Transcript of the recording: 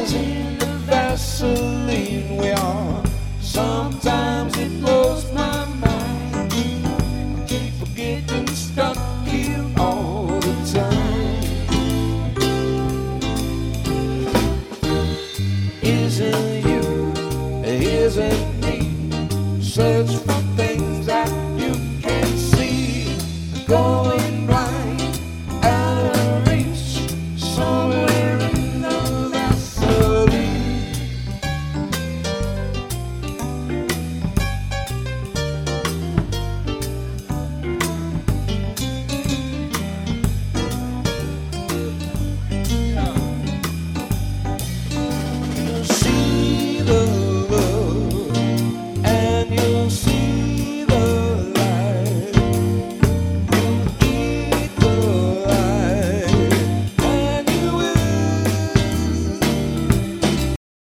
colors in the Vaseline we are. Sometimes it blows my mind. I keep getting stuck here all the time. Isn't you, isn't me, search for